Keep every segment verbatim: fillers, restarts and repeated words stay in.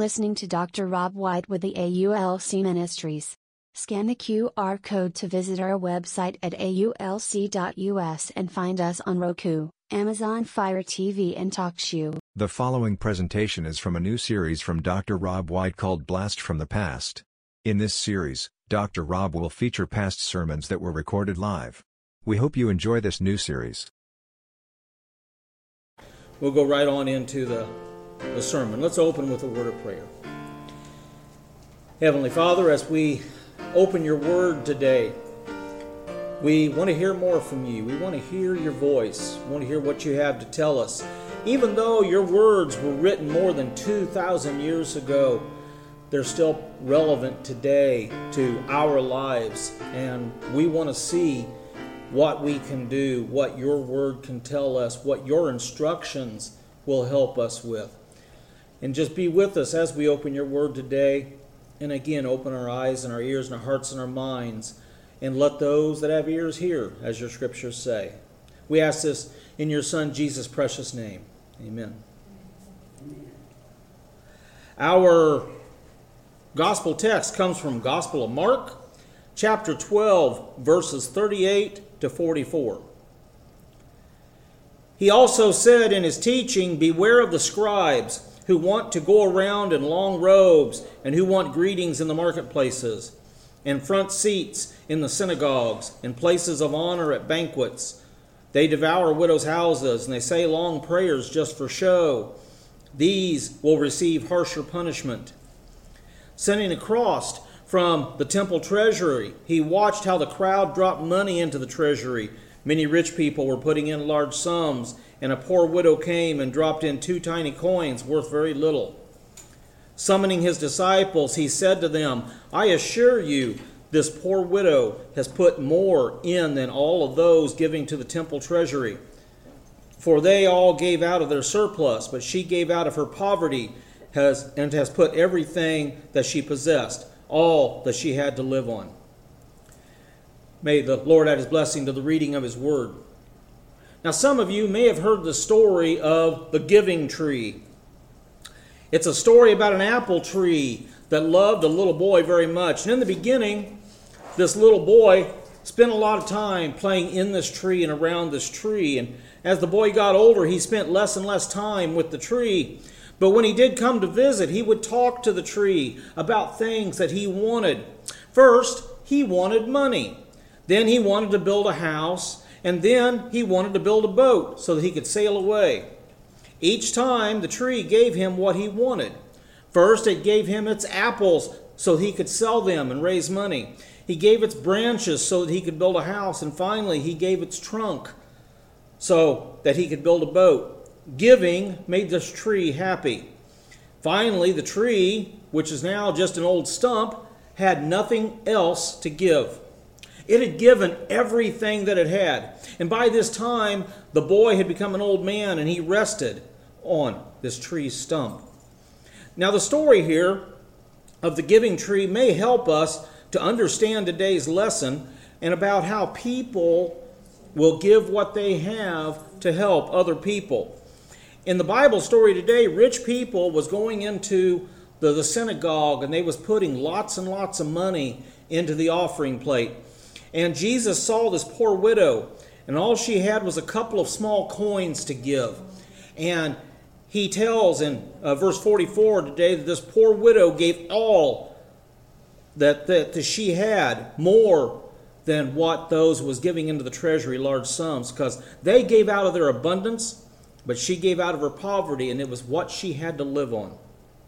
listening to Doctor Rob White with the A U L C Ministries. Scan the Q R code to visit our website at A U L C dot U S and find us on Roku, Amazon Fire T V and TalkShoe. The following presentation is from a new series from Doctor Rob White called Blast from the Past. In this series, Doctor Rob will feature past sermons that were recorded live. We hope you enjoy this new series. We'll go right on into the, the sermon. Let's open with a word of prayer. Heavenly Father, as we open your word today, we want to hear more from you. We want to hear your voice. We want to hear what you have to tell us. Even though your words were written more than two thousand years ago, they're still relevant today to our lives. And we want to see what we can do, what your word can tell us, what your instructions will help us with. And just be with us as we open your word today. And again, open our eyes and our ears and our hearts and our minds. And let those that have ears hear, as your scriptures say. We ask this in your Son, Jesus' precious name. Amen. Amen. Our gospel text comes from Gospel of Mark, chapter twelve, verses thirty-eight to forty-four. He also said in his teaching, "Beware of the scribes who want to go around in long robes and who want greetings in the marketplaces, and front seats in the synagogues, and places of honor at banquets. They devour widows' houses, and they say long prayers just for show. These will receive harsher punishment." Sitting across from the temple treasury, he watched how the crowd dropped money into the treasury. Many rich people were putting in large sums, and a poor widow came and dropped in two tiny coins worth very little. Summoning his disciples, he said to them, "I assure you, this poor widow has put more in than all of those giving to the temple treasury. For they all gave out of their surplus, but she gave out of her poverty has, and has put everything that she possessed, all that she had to live on." May the Lord add his blessing to the reading of his word. Now, some of you may have heard the story of the giving tree. It's a story about an apple tree that loved a little boy very much. And in the beginning, this little boy spent a lot of time playing in this tree and around this tree. And as the boy got older, he spent less and less time with the tree. But when he did come to visit, he would talk to the tree about things that he wanted. First, he wanted money. Then he wanted to build a house. And then he wanted to build a boat so that he could sail away. Each time, the tree gave him what he wanted. First, it gave him its apples so that he could sell them and raise money. He gave its branches so that he could build a house. And finally, he gave its trunk so that he could build a boat. Giving made this tree happy. Finally, the tree, which is now just an old stump, had nothing else to give. It had given everything that it had. And by this time, the boy had become an old man and he rested on this tree stump. Now, the story here of the giving tree may help us to understand today's lesson and about how people will give what they have to help other people. In the Bible story today, rich people was going into the, the synagogue and they was putting lots and lots of money into the offering plate. And Jesus saw this poor widow, and all she had was a couple of small coins to give. And he tells in uh, verse forty-four today that this poor widow gave all that, that, that she had, more than what those was giving into the treasury, large sums, because they gave out of their abundance, but she gave out of her poverty, and it was what she had to live on.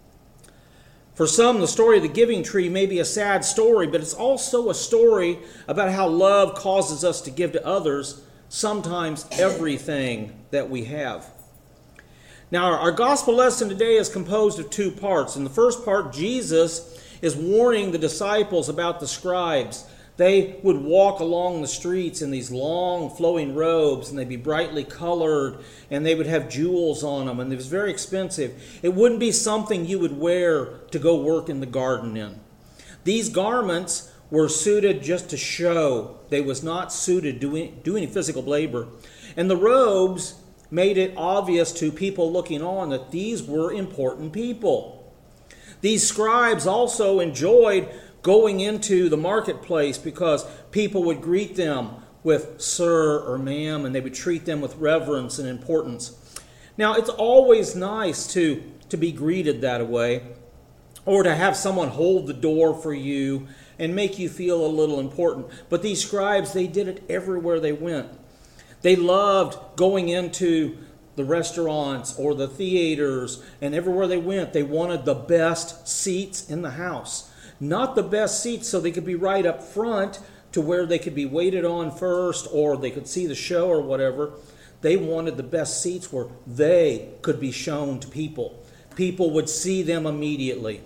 For some, the story of the giving tree may be a sad story, but it's also a story about how love causes us to give to others sometimes everything that we have. Now, our, our gospel lesson today is composed of two parts. In the first part, Jesus is warning the disciples about the scribes. They would walk along the streets in these long flowing robes, and they'd be brightly colored, and they would have jewels on them, and it was very expensive. It wouldn't be something you would wear to go work in the garden in. These garments were suited just to show. They was not suited to do any physical labor. And the robes made it obvious to people looking on that these were important people. These scribes also enjoyed going into the marketplace because people would greet them with sir or ma'am, and they would treat them with reverence and importance. Now, it's always nice to, to be greeted that way, or to have someone hold the door for you and make you feel a little important. But these scribes, they did it everywhere they went. They loved going into the restaurants or the theaters, and everywhere they went, they wanted the best seats in the house. Not the best seats so they could be right up front to where they could be waited on first, or they could see the show or whatever. They wanted the best seats where they could be shown to people. People would see them immediately.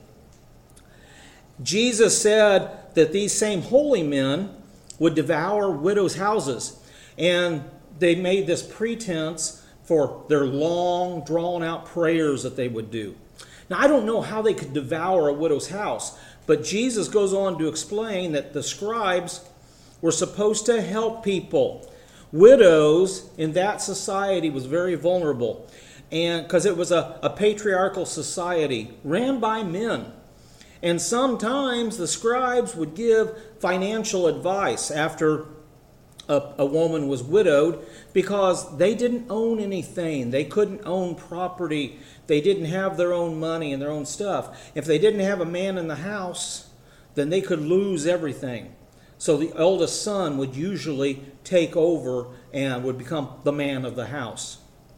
Jesus said that these same holy men would devour widows' houses, and they made this pretense for their long, drawn-out prayers that they would do. Now, I don't know how they could devour a widow's house, but Jesus goes on to explain that the scribes were supposed to help people. Widows in that society was very vulnerable, and because it was a, a patriarchal society ran by men. And sometimes the scribes would give financial advice after a, a woman was widowed, because they didn't own anything. They couldn't own property. They didn't have their own money and their own stuff. If they didn't have a man in the house, then they could lose everything. So the eldest son would usually take over and would become the man of the house.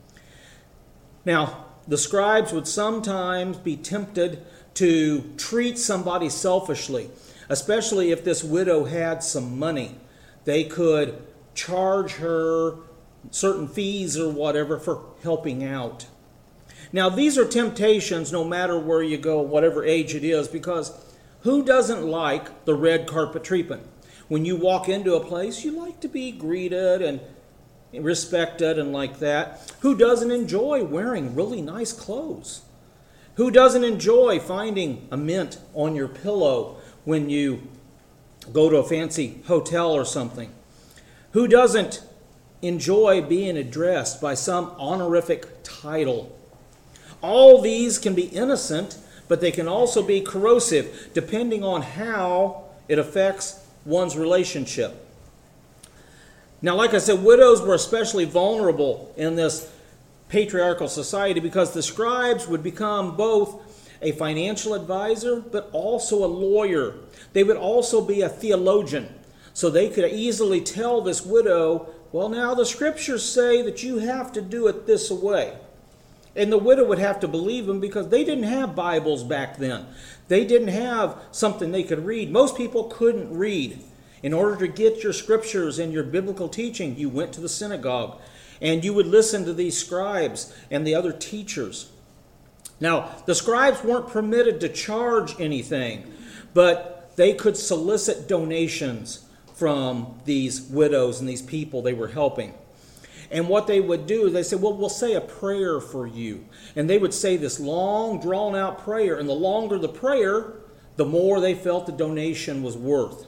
Now, the scribes would sometimes be tempted to treat somebody selfishly, especially if this widow had some money. They could charge her certain fees or whatever for helping out. Now, these are temptations no matter where you go, whatever age it is, because who doesn't like the red carpet treatment? When you walk into a place, you like to be greeted and respected and like that. Who doesn't enjoy wearing really nice clothes? Who doesn't enjoy finding a mint on your pillow when you go to a fancy hotel or something? Who doesn't enjoy being addressed by some honorific title? All these can be innocent, but they can also be corrosive, depending on how it affects one's relationship. Now, like I said, widows were especially vulnerable in this patriarchal society because the scribes would become both a financial advisor, but also a lawyer. They would also be a theologian. So they could easily tell this widow, well, now the scriptures say that you have to do it this way. And the widow would have to believe them because they didn't have Bibles back then. They didn't have something they could read. Most people couldn't read. In order to get your scriptures and your biblical teaching, you went to the synagogue and you would listen to these scribes and the other teachers. Now, the scribes weren't permitted to charge anything, but they could solicit donations from these widows and these people they were helping. And what they would do, they said, well, we'll say a prayer for you. And they would say this long, drawn-out prayer. And the longer the prayer, the more they felt the donation was worth.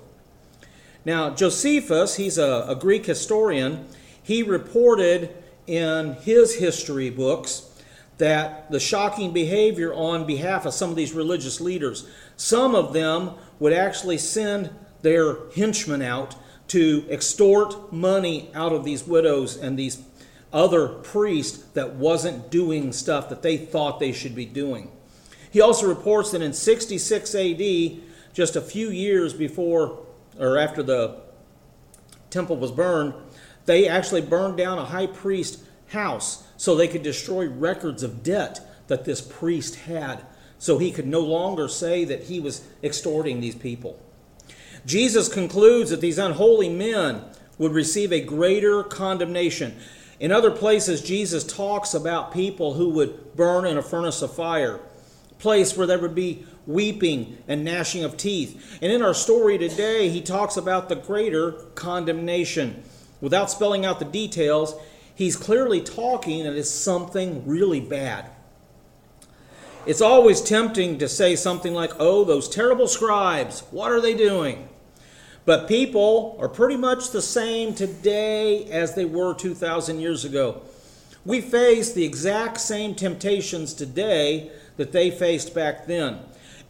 Now, Josephus, he's a, a Greek historian. He reported in his history books that the shocking behavior on behalf of some of these religious leaders, some of them would actually send their henchmen out to extort money out of these widows and these other priests that wasn't doing stuff that they thought they should be doing. He also reports that in sixty-six A D, just a few years before or after the temple was burned, they actually burned down a high priest house so they could destroy records of debt that this priest had, so he could no longer say that he was extorting these people. Jesus concludes that these unholy men would receive a greater condemnation. In other places, Jesus talks about people who would burn in a furnace of fire, a place where there would be weeping and gnashing of teeth. And in our story today, he talks about the greater condemnation. Without spelling out the details, he's clearly talking that it's something really bad. It's always tempting to say something like, oh, those terrible scribes, what are they doing? But people are pretty much the same today as they were two thousand years ago. We face the exact same temptations today that they faced back then.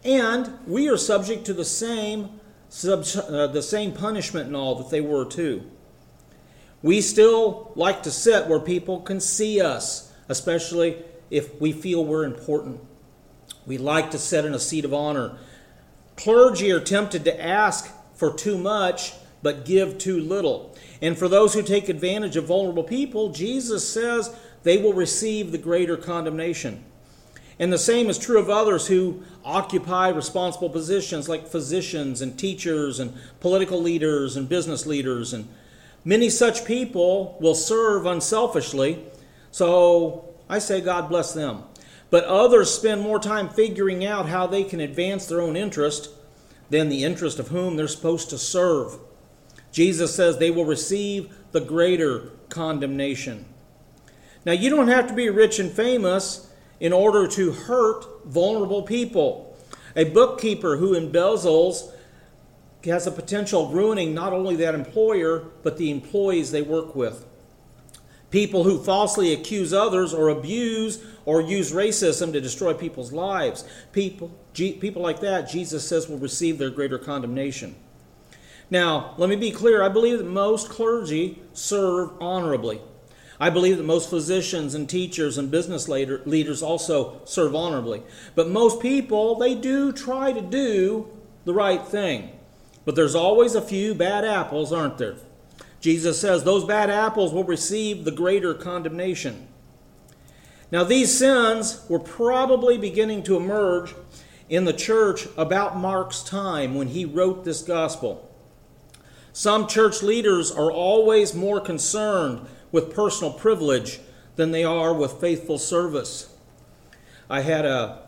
And we are subject to the same, sub, uh, the same punishment and all that they were too. We still like to sit where people can see us, especially if we feel we're important. We like to sit in a seat of honor. Clergy are tempted to ask for too much, but give too little. And for those who take advantage of vulnerable people, Jesus says they will receive the greater condemnation. And the same is true of others who occupy responsible positions like physicians and teachers and political leaders and business leaders. And many such people will serve unselfishly, so I say God bless them. But others spend more time figuring out how they can advance their own interest than the interest of whom they're supposed to serve. Jesus says they will receive the greater condemnation. Now, you don't have to be rich and famous in order to hurt vulnerable people. A bookkeeper who embezzles has a potential of ruining not only that employer, but the employees they work with. People who falsely accuse others or abuse or use racism to destroy people's lives. People, people like that, Jesus says, will receive their greater condemnation. Now, let me be clear. I believe that most clergy serve honorably. I believe that most physicians and teachers and business leader, leaders also serve honorably. But most people, they do try to do the right thing. But there's always a few bad apples, aren't there? Jesus says those bad apples will receive the greater condemnation. Now, these sins were probably beginning to emerge in the church about Mark's time when he wrote this gospel. Some church leaders are always more concerned with personal privilege than they are with faithful service. I had a,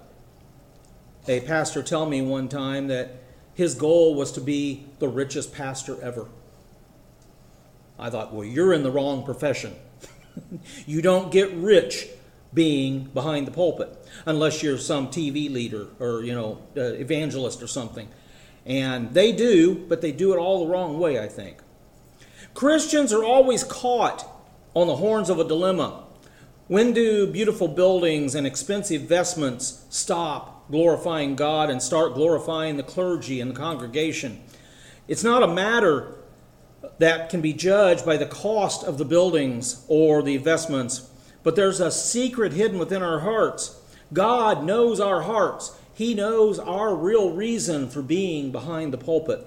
a pastor tell me one time that his goal was to be the richest pastor ever. I thought, well, you're in the wrong profession. You don't get rich being behind the pulpit unless you're some T V leader or, you know, uh, evangelist or something. And they do, but they do it all the wrong way, I think. Christians are always caught on the horns of a dilemma. When do beautiful buildings and expensive vestments stop glorifying God and start glorifying the clergy and the congregation? It's not a matter that can be judged by the cost of the buildings or the investments, but there's a secret hidden within our hearts. God knows our hearts. He knows our real reason for being behind the pulpit.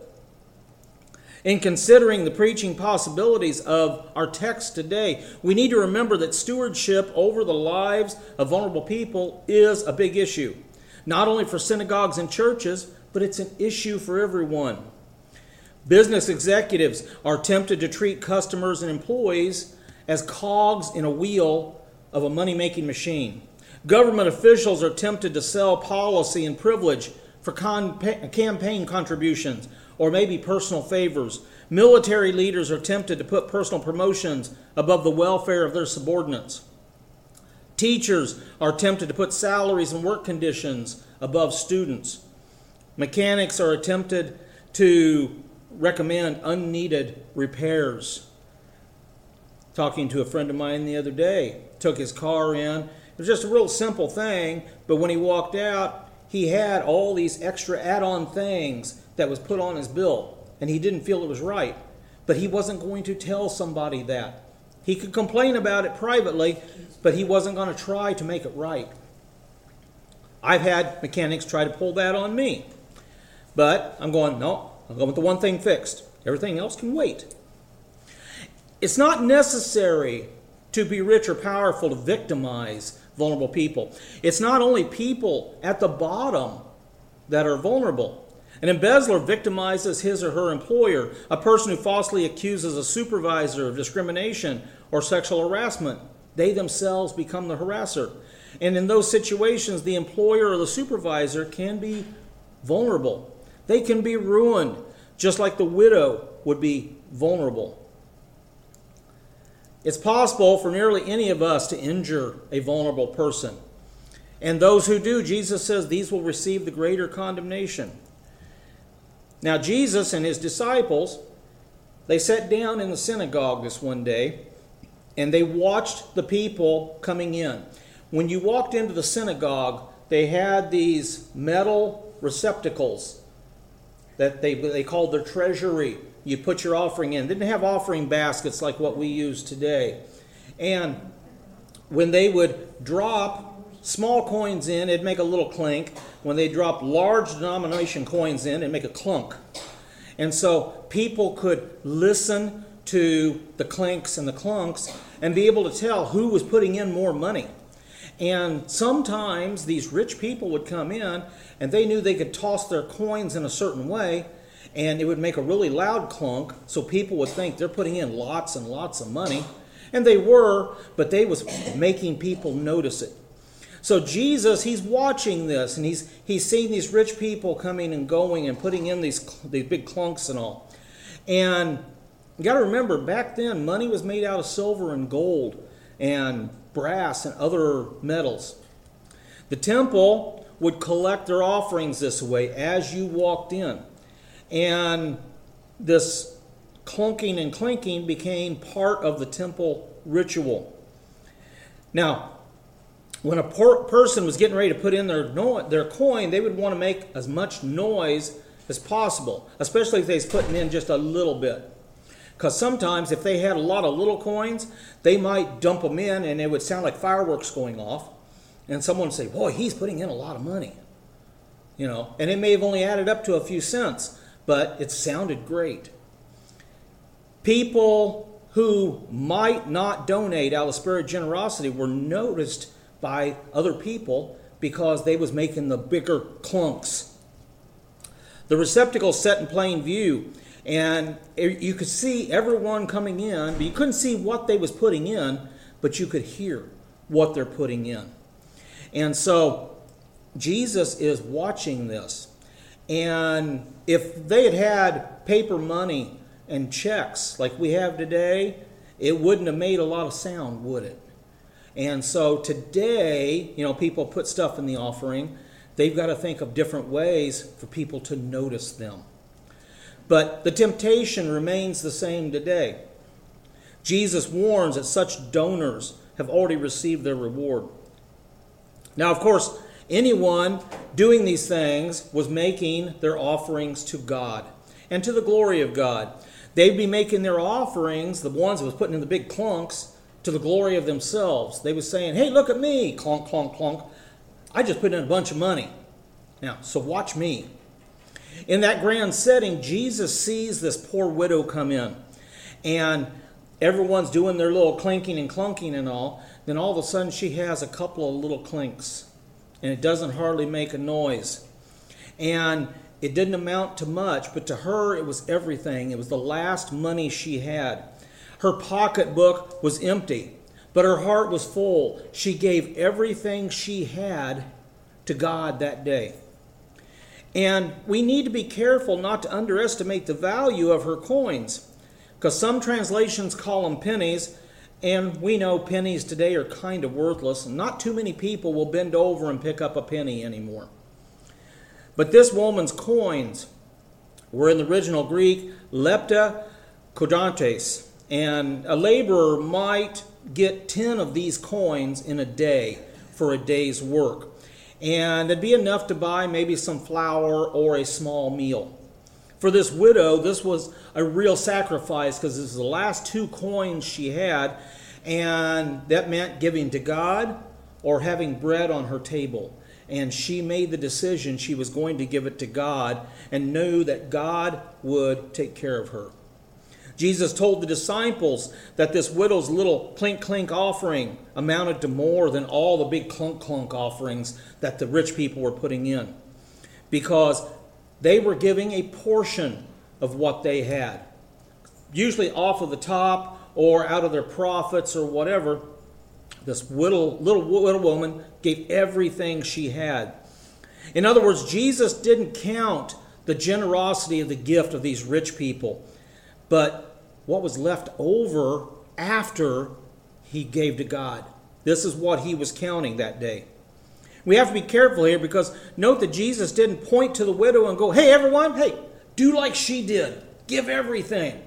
In considering the preaching possibilities of our text today, we need to remember that stewardship over the lives of vulnerable people is a big issue. Not only for synagogues and churches, but it's an issue for everyone. Business executives are tempted to treat customers and employees as cogs in a wheel of a money-making machine. Government officials are tempted to sell policy and privilege for con- campaign contributions or maybe personal favors. Military leaders are tempted to put personal promotions above the welfare of their subordinates. Teachers are tempted to put salaries and work conditions above students. Mechanics are tempted to recommend unneeded repairs. Talking to a friend of mine the other day, took his car in. It was just a real simple thing, but when he walked out, he had all these extra add-on things that was put on his bill, and he didn't feel it was right. But he wasn't going to tell somebody that. He could complain about it privately, but he wasn't going to try to make it right. I've had mechanics try to pull that on me. But I'm going, no, I'll go with the one thing fixed. Everything else can wait. It's not necessary to be rich or powerful to victimize vulnerable people. It's not only people at the bottom that are vulnerable. An embezzler victimizes his or her employer. A person who falsely accuses a supervisor of discrimination or sexual harassment, they themselves become the harasser. And in those situations, the employer or the supervisor can be vulnerable. They can be ruined, just like the widow would be vulnerable. It's possible for nearly any of us to injure a vulnerable person. And those who do, Jesus says, these will receive the greater condemnation. Now, Jesus and his disciples, they sat down in the synagogue this one day, and they watched the people coming in. When you walked into the synagogue, they had these metal receptacles that they, they called their treasury. You put your offering in. They didn't have offering baskets like what we use today. And when they would drop small coins in, it'd make a little clink. When they dropped large denomination coins in, it'd make a clunk. And so people could listen to the clinks and the clunks and be able to tell who was putting in more money. And sometimes these rich people would come in and they knew they could toss their coins in a certain way and it would make a really loud clunk, so people would think they're putting in lots and lots of money. And they were, but they was making people notice it. So Jesus, he's watching this, and he's he's seeing these rich people coming and going and putting in these, these big clunks and all. And you got to remember, back then, money was made out of silver and gold and brass and other metals. The temple would collect their offerings this way as you walked in. And this clunking and clinking became part of the temple ritual. Now, when a per- person was getting ready to put in their no- their coin, they would want to make as much noise as possible, especially if they was putting in just a little bit. Because sometimes if they had a lot of little coins, they might dump them in and it would sound like fireworks going off. And someone would say, boy, he's putting in a lot of money. You know, and it may have only added up to a few cents, but it sounded great. People who might not donate out of spirit of generosity were noticed by other people because they was making the bigger clunks. The receptacle set in plain view, and you could see everyone coming in, but you couldn't see what they was putting in, but you could hear what they're putting in. And so Jesus is watching this. And if they had had paper money and checks like we have today, it wouldn't have made a lot of sound, would it? And so today, you know, people put stuff in the offering. They've got to think of different ways for people to notice them. But the temptation remains the same today. Jesus warns that such donors have already received their reward. Now, of course, anyone doing these things was making their offerings to God and to the glory of God. They'd be making their offerings, the ones that was putting in the big clunks, to the glory of themselves. They were saying, hey, look at me, clunk, clunk, clunk. I just put in a bunch of money. Now, so watch me. In that grand setting, Jesus sees this poor widow come in. And everyone's doing their little clinking and clunking and all. Then all of a sudden she has a couple of little clinks. And it doesn't hardly make a noise. And it didn't amount to much, but to her it was everything. It was the last money she had. Her pocketbook was empty, but her heart was full. She gave everything she had to God that day. And we need to be careful not to underestimate the value of her coins, because some translations call them pennies, and we know pennies today are kind of worthless, and not too many people will bend over and pick up a penny anymore. But this woman's coins were in the original Greek, lepta kodontes. And a laborer might get ten of these coins in a day for a day's work. And it'd be enough to buy maybe some flour or a small meal. For this widow, this was a real sacrifice because this is the last two coins she had. And that meant giving to God or having bread on her table. And she made the decision she was going to give it to God and knew that God would take care of her. Jesus told the disciples that this widow's little clink-clink offering amounted to more than all the big clunk-clunk offerings that the rich people were putting in, because they were giving a portion of what they had, usually off of the top or out of their profits or whatever. This little, little widow woman gave everything she had. In other words, Jesus didn't count the generosity of the gift of these rich people, but what was left over after he gave to God. This is what he was counting that day. We have to be careful here, because note that Jesus didn't point to the widow and go, hey, everyone, hey, do like she did. Give everything.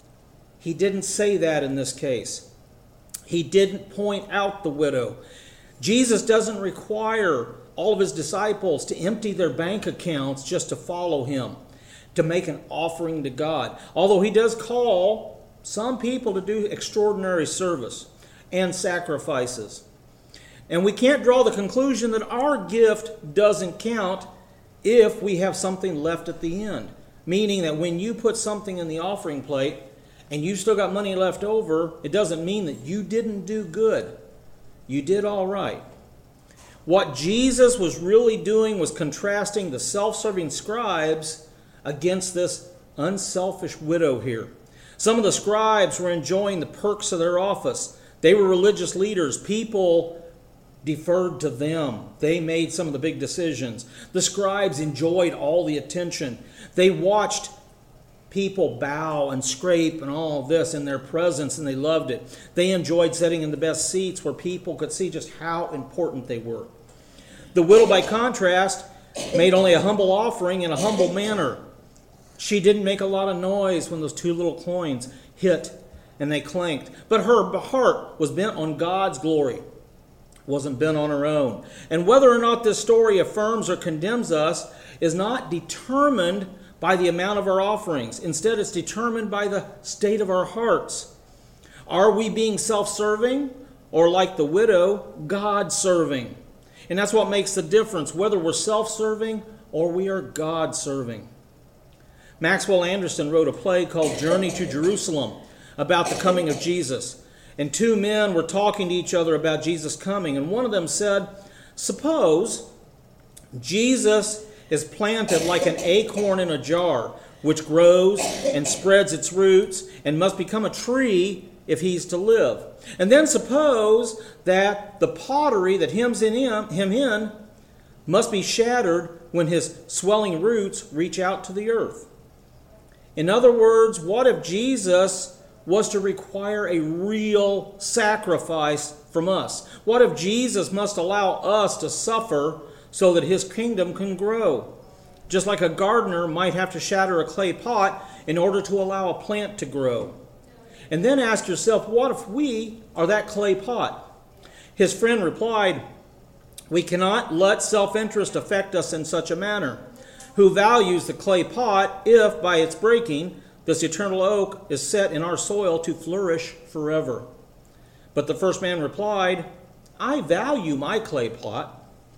He didn't say that in this case. He didn't point out the widow. Jesus doesn't require all of his disciples to empty their bank accounts just to follow him, to make an offering to God. Although he does call some people to do extraordinary service and sacrifices. And we can't draw the conclusion that our gift doesn't count if we have something left at the end. Meaning that when you put something in the offering plate and you've still got money left over, it doesn't mean that you didn't do good. You did all right. What Jesus was really doing was contrasting the self-serving scribes against this unselfish widow here. Some of the scribes were enjoying the perks of their office. They were religious leaders. People deferred to them. They made some of the big decisions. The scribes enjoyed all the attention. They watched people bow and scrape and all of this in their presence, and they loved it. They enjoyed sitting in the best seats where people could see just how important they were. The widow, by contrast, made only a humble offering in a humble manner. She didn't make a lot of noise when those two little coins hit and they clanked. But her heart was bent on God's glory. Wasn't bent on her own. And whether or not this story affirms or condemns us is not determined by the amount of our offerings. Instead, it's determined by the state of our hearts. Are we being self-serving, or like the widow, God-serving? And that's what makes the difference, whether we're self-serving or we are God-serving. Maxwell Anderson wrote a play called Journey to Jerusalem about the coming of Jesus. And two men were talking to each other about Jesus coming. And one of them said, suppose Jesus is planted like an acorn in a jar, which grows and spreads its roots and must become a tree if he's to live. And then suppose that the pottery that hems in him, him in must be shattered when his swelling roots reach out to the earth. In other words, what if Jesus was to require a real sacrifice from us? What if Jesus must allow us to suffer so that his kingdom can grow? Just like a gardener might have to shatter a clay pot in order to allow a plant to grow. And then ask yourself, what if we are that clay pot? His friend replied, we cannot let self-interest affect us in such a manner. Who values the clay pot if, by its breaking, this eternal oak is set in our soil to flourish forever? But the first man replied, I value my clay pot.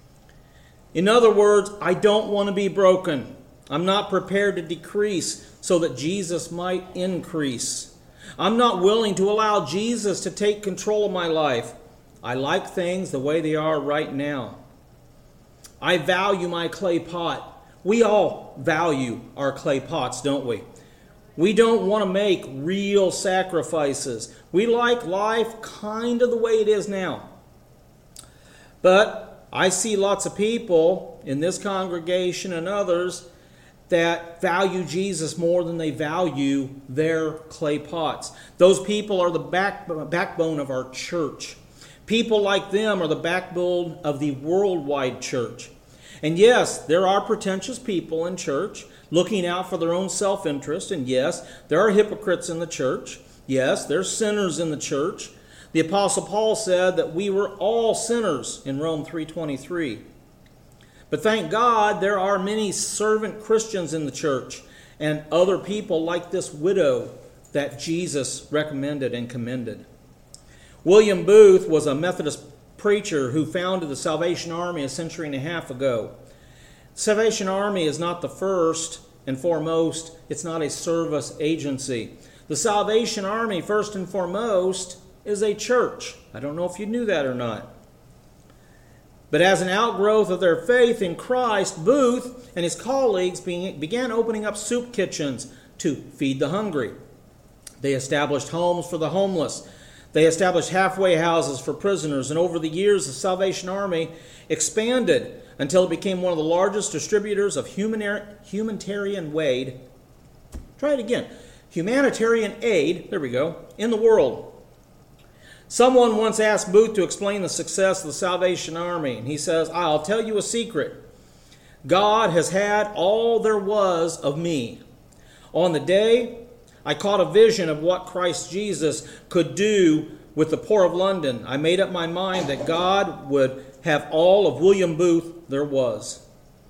In other words, I don't want to be broken. I'm not prepared to decrease so that Jesus might increase. I'm not willing to allow Jesus to take control of my life. I like things the way they are right now. I value my clay pot. We all value our clay pots, don't we? We don't want to make real sacrifices. We like life kind of the way it is now. But I see lots of people in this congregation and others that value Jesus more than they value their clay pots. Those people are the back, backbone of our church. People like them are the backbone of the worldwide church. And yes, there are pretentious people in church looking out for their own self-interest. And yes, there are hypocrites in the church. Yes, there's sinners in the church. The Apostle Paul said that we were all sinners in Rome three twenty-three. But thank God there are many servant Christians in the church and other people like this widow that Jesus recommended and commended. William Booth was a Methodist preacher who founded the Salvation Army a century and a half ago. Salvation Army is not the first and foremost, it's not a service agency. The Salvation Army, first and foremost, is a church. I don't know if you knew that or not. But as an outgrowth of their faith in Christ, Booth and his colleagues began opening up soup kitchens to feed the hungry. They established homes for the homeless. They established halfway houses for prisoners. And over the years, the Salvation Army expanded until it became one of the largest distributors of humanitarian aid. Try it again. Humanitarian aid, there we go, in the world. Someone once asked Booth to explain the success of the Salvation Army, and he says, I'll tell you a secret. God has had all there was of me. On the day I caught a vision of what Christ Jesus could do with the poor of London, I made up my mind that God would have all of William Booth there was.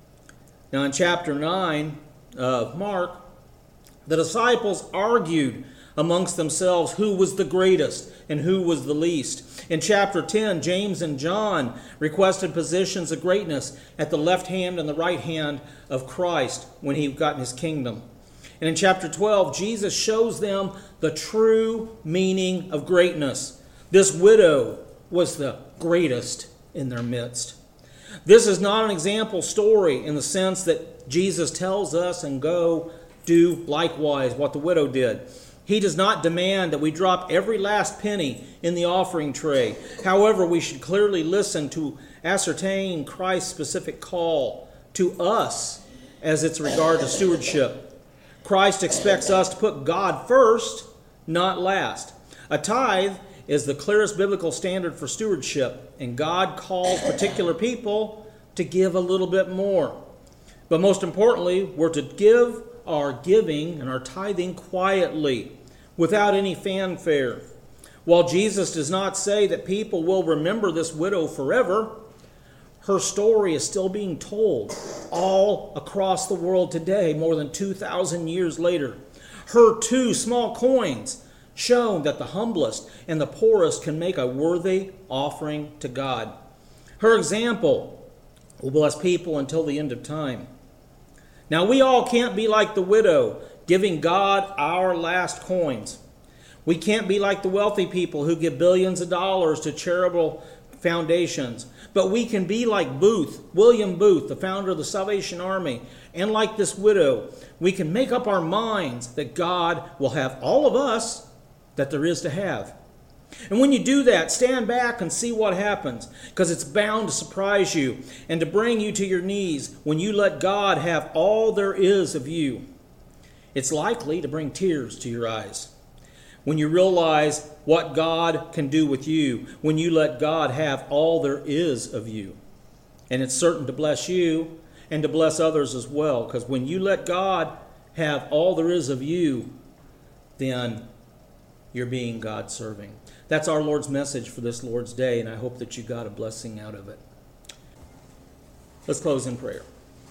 Now in chapter nine of Mark, the disciples argued amongst themselves who was the greatest and who was the least. In chapter ten, James and John requested positions of greatness at the left hand and the right hand of Christ when he got in his kingdom. And in chapter twelve, Jesus shows them the true meaning of greatness. This widow was the greatest in their midst. This is not an example story in the sense that Jesus tells us and go do likewise what the widow did. He does not demand that we drop every last penny in the offering tray. However, we should clearly listen to ascertain Christ's specific call to us as it's regard to stewardship. Christ expects us to put God first, not last. A tithe is the clearest biblical standard for stewardship, and God calls particular people to give a little bit more. But most importantly, we're to give our giving and our tithing quietly, without any fanfare. While Jesus does not say that people will remember this widow forever, her story is still being told all across the world today, more than two thousand years later. Her two small coins show that the humblest and the poorest can make a worthy offering to God. Her example will bless people until the end of time. Now, we all can't be like the widow, giving God our last coins. We can't be like the wealthy people who give billions of dollars to charitable foundations. But we can be like Booth, William Booth, the founder of the Salvation Army, and like this widow. We can make up our minds that God will have all of us that there is to have. And when you do that, stand back and see what happens, because it's bound to surprise you and to bring you to your knees when you let God have all there is of you. It's likely to bring tears to your eyes when you realize what God can do with you, when you let God have all there is of you. And it's certain to bless you and to bless others as well, because when you let God have all there is of you, then you're being God serving. That's our Lord's message for this Lord's Day, and I hope that you got a blessing out of it. Let's close in prayer.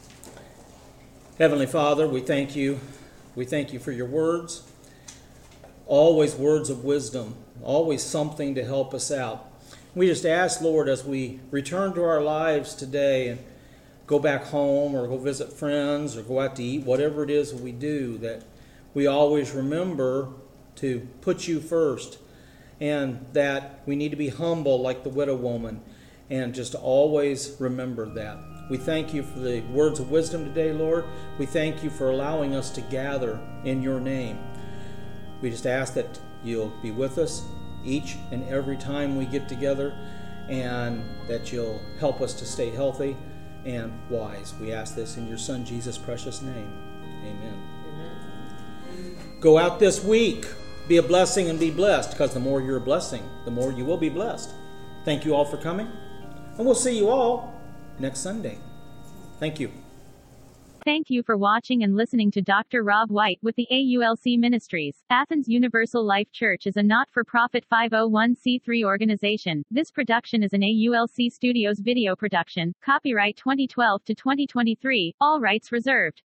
Heavenly Father, we thank you. We thank you for your words. Always words of wisdom. Always something to help us out. We just ask, Lord, as we return to our lives today and go back home or go visit friends or go out to eat, whatever it is that we do, that we always remember to put you first, and that we need to be humble like the widow woman, and just always remember that. We thank you for the words of wisdom today, Lord. We thank you for allowing us to gather in your name. We just ask that you'll be with us each and every time we get together, and that you'll help us to stay healthy and wise. We ask this in your Son, Jesus' precious name. Amen. Amen. Go out this week. Be a blessing and be blessed, because the more you're a blessing, the more you will be blessed. Thank you all for coming, and we'll see you all next Sunday. Thank you. Thank you for watching and listening to Doctor Rob White with the A U L C Ministries. Athens Universal Life Church is a not-for-profit five oh one c three organization. This production is an A U L C Studios video production. Copyright twenty twelve to twenty twenty-three. All rights reserved.